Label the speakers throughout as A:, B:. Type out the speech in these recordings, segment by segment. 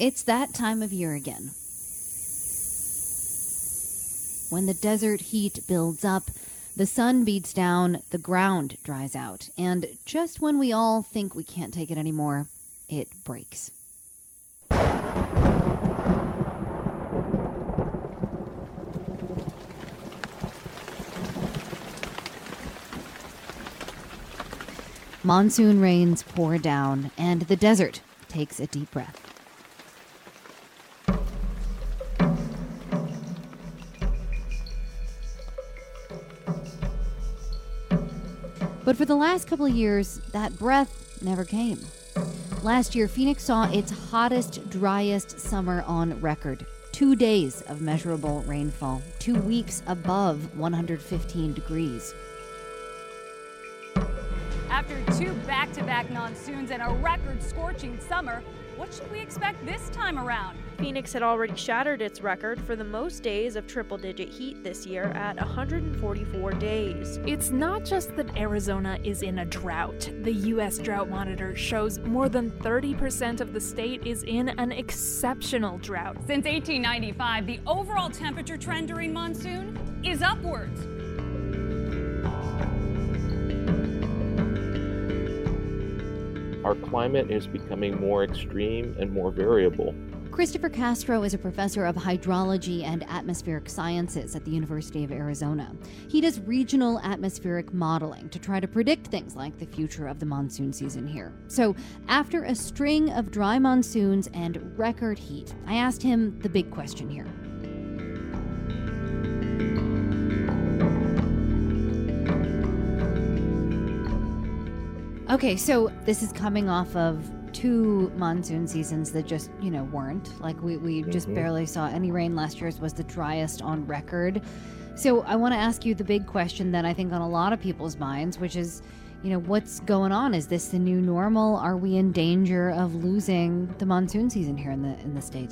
A: It's that time of year again. When the desert heat builds up, the sun beats down, the ground dries out, and just when we all think we can't take it anymore, it breaks. Monsoon rains pour down, and the desert takes a deep breath. But for the last couple of years, that breath never came. Last year, Phoenix saw its hottest, driest summer on record. 2 days of measurable rainfall, 2 weeks above 115 degrees.
B: After 2 back-to-back monsoons and a record scorching summer, what should we expect this time around?
C: Phoenix had already shattered its record for the most days of triple-digit heat this year at 144 days.
D: It's not just that Arizona is in a drought. The U.S. Drought Monitor shows more than 30% of the state is in an exceptional drought.
B: Since 1895, the overall temperature trend during monsoon is upwards.
E: Our climate is becoming more extreme and more variable.
A: Christopher Castro is a professor of hydrology and atmospheric sciences at the University of Arizona. He does regional atmospheric modeling to try to predict things like the future of the monsoon season here. So, after a string of dry monsoons and record heat, I asked him the big question here. Okay, so this is coming off of 2 monsoon seasons that just, weren't. Like, we just barely saw any rain. Last year's was the driest on record. So I want to ask you the big question that I think on a lot of people's minds, which is, what's going on? Is this the new normal? Are we in danger of losing the monsoon season here in the state?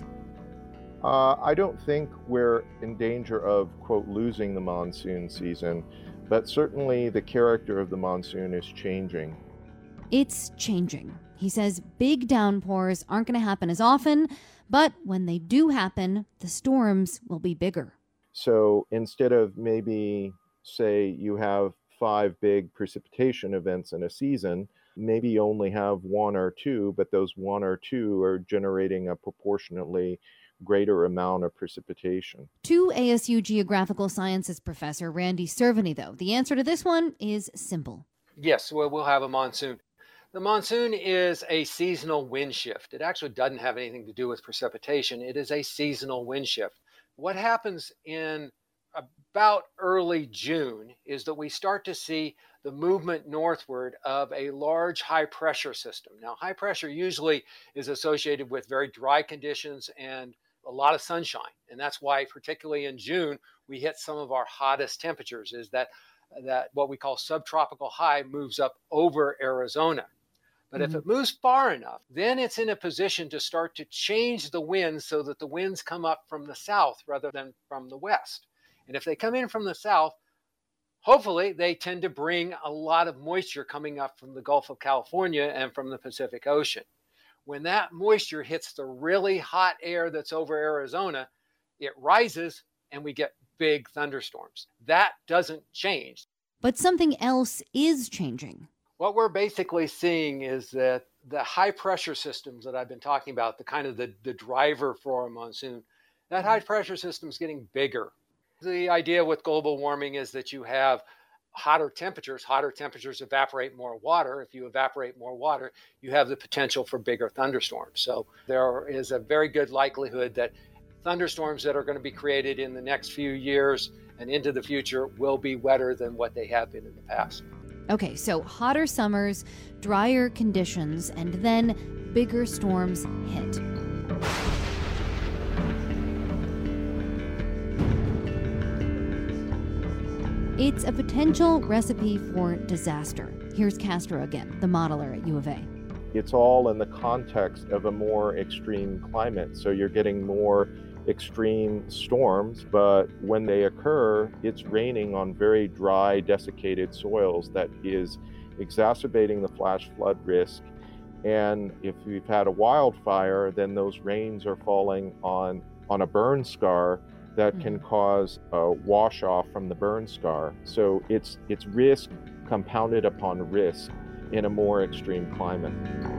E: I don't think we're in danger of, quote, losing the monsoon season, but certainly the character of the monsoon is changing.
A: It's changing. He says big downpours aren't going to happen as often, but when they do happen, the storms will be bigger.
E: So instead of maybe, say, you have 5 big precipitation events in a season, maybe you only have 1 or 2, but those 1 or 2 are generating a proportionately greater amount of precipitation.
A: To ASU Geographical Sciences professor Randy Cerveny, though, the answer to this one is simple.
F: Yes, well, we'll have a monsoon. The monsoon is a seasonal wind shift. It actually doesn't have anything to do with precipitation. It is a seasonal wind shift. What happens in about early June is that we start to see the movement northward of a large high pressure system. Now, high pressure usually is associated with very dry conditions and a lot of sunshine. And that's why, particularly in June, we hit some of our hottest temperatures, is that what we call subtropical high moves up over Arizona. But if it moves far enough, then it's in a position to start to change the winds so that the winds come up from the south rather than from the west. And if they come in from the south, hopefully they tend to bring a lot of moisture coming up from the Gulf of California and from the Pacific Ocean. When that moisture hits the really hot air that's over Arizona, it rises and we get big thunderstorms. That doesn't change.
A: But something else is changing.
F: What we're basically seeing is that the high pressure systems that I've been talking about, the kind of the driver for a monsoon, that high pressure system is getting bigger. The idea with global warming is that you have hotter temperatures. Hotter temperatures evaporate more water. If you evaporate more water, you have the potential for bigger thunderstorms. So there is a very good likelihood that thunderstorms that are going to be created in the next few years and into the future will be wetter than what they have been in the past.
A: Okay, so hotter summers, drier conditions, and then bigger storms hit. It's a potential recipe for disaster. Here's Castro again, the modeler at U of A.
E: It's all in the context of a more extreme climate. So you're getting more extreme storms, but when they occur, it's raining on very dry, desiccated soils that is exacerbating the flash flood risk And if we've had a wildfire, then those rains are falling on a burn scar that can cause a wash off from the burn scar. So it's risk compounded upon risk in a more extreme climate.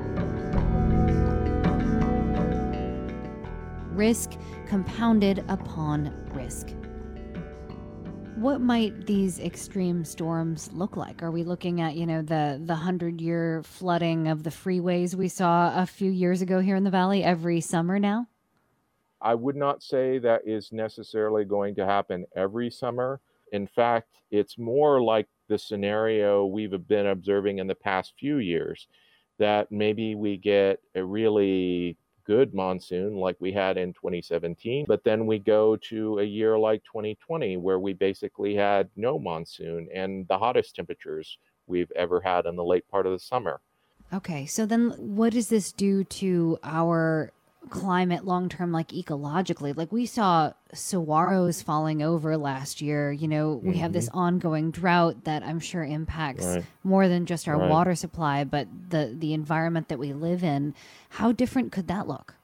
A: Risk compounded upon risk. What might these extreme storms look like? Are we looking at, the 100-year flooding of the freeways we saw a few years ago here in the Valley every summer now?
E: I would not say that is necessarily going to happen every summer. In fact, it's more like the scenario we've been observing in the past few years, that maybe we get a really good monsoon like we had in 2017, but then we go to a year like 2020 where we basically had no monsoon and the hottest temperatures we've ever had in the late part of the summer.
A: Okay, so then what does this do to our climate long-term, like ecologically? Like we saw saguaros falling over last year. We have this ongoing drought that I'm sure impacts more than just our water supply, but the environment that we live in. How different could that look?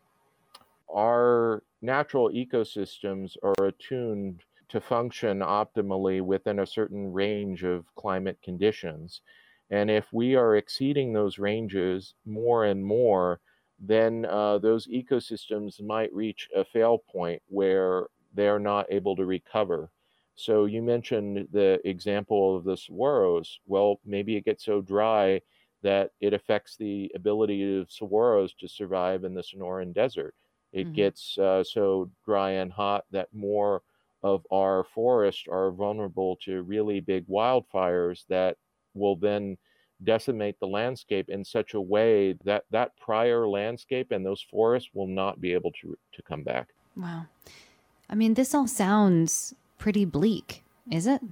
E: Our natural ecosystems are attuned to function optimally within a certain range of climate conditions. And if we are exceeding those ranges more and more, then those ecosystems might reach a fail point where they're not able to recover. So you mentioned the example of the saguaros. Well, maybe it gets so dry that it affects the ability of saguaros to survive in the Sonoran Desert. It gets so dry and hot that more of our forests are vulnerable to really big wildfires that will then decimate the landscape in such a way that that prior landscape and those forests will not be able to come back.
A: Wow. I mean, this all sounds pretty bleak, is it?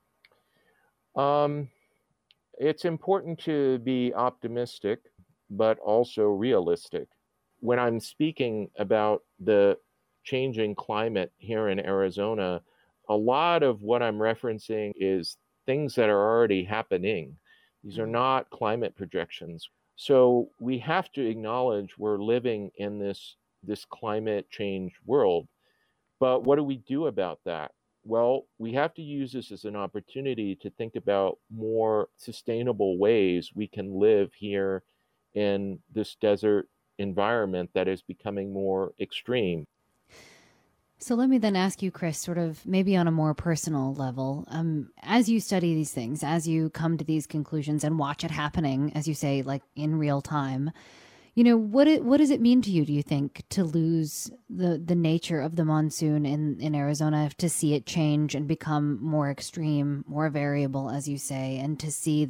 E: It's important to be optimistic, but also realistic. When I'm speaking about the changing climate here in Arizona, a lot of what I'm referencing is things that are already happening. These are not climate projections. So we have to acknowledge we're living in this climate change world. But what do we do about that? Well, we have to use this as an opportunity to think about more sustainable ways we can live here in this desert environment that is becoming more extreme.
A: So let me then ask you, Chris, sort of maybe on a more personal level, as you study these things, as you come to these conclusions and watch it happening, as you say, like in real time, what does it mean to you, do you think, to lose the nature of the monsoon in Arizona, to see it change and become more extreme, more variable, as you say, and to see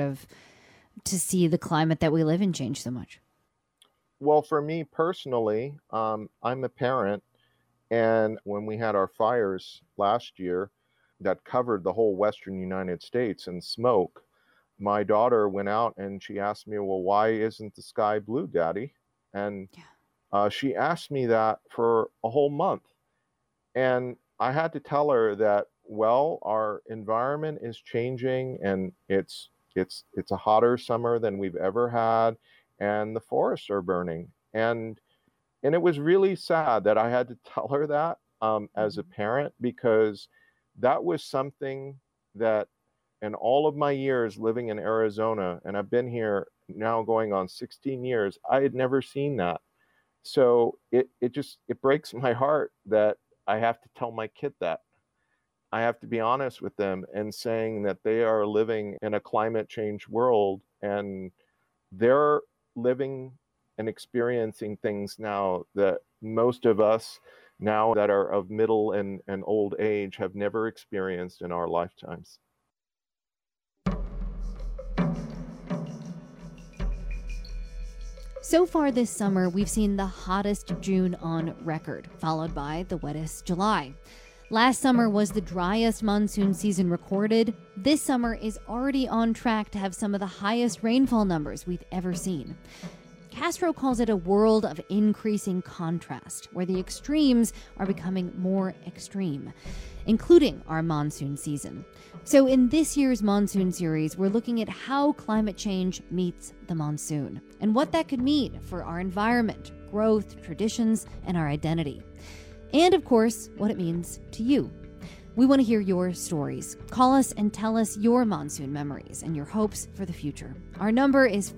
A: the climate that we live in change so much?
E: Well, for me personally, I'm a parent. And when we had our fires last year that covered the whole Western United States in smoke, my daughter went out and she asked me, well, why isn't the sky blue, Daddy? And she asked me that for a whole month. And I had to tell her that, well, our environment is changing and it's a hotter summer than we've ever had, and the forests are burning. And it was really sad that I had to tell her that as a parent, because that was something that in all of my years living in Arizona, and I've been here now going on 16 years, I had never seen that. So it breaks my heart that I have to tell my kid that. I have to be honest with them and saying that they are living in a climate change world and they're living and experiencing things now that most of us now that are of middle and old age have never experienced in our lifetimes.
A: So far this summer, we've seen the hottest June on record, followed by the wettest July. Last summer was the driest monsoon season recorded. This summer is already on track to have some of the highest rainfall numbers we've ever seen. Castro calls it a world of increasing contrast, where the extremes are becoming more extreme, including our monsoon season. So in this year's monsoon series, we're looking at how climate change meets the monsoon, and what that could mean for our environment, growth, traditions, and our identity. And of course, what it means to you. We want to hear your stories. Call us and tell us your monsoon memories and your hopes for the future. Our number is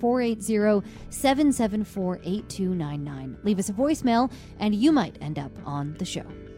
A: 480-774-8299. Leave us a voicemail and you might end up on the show.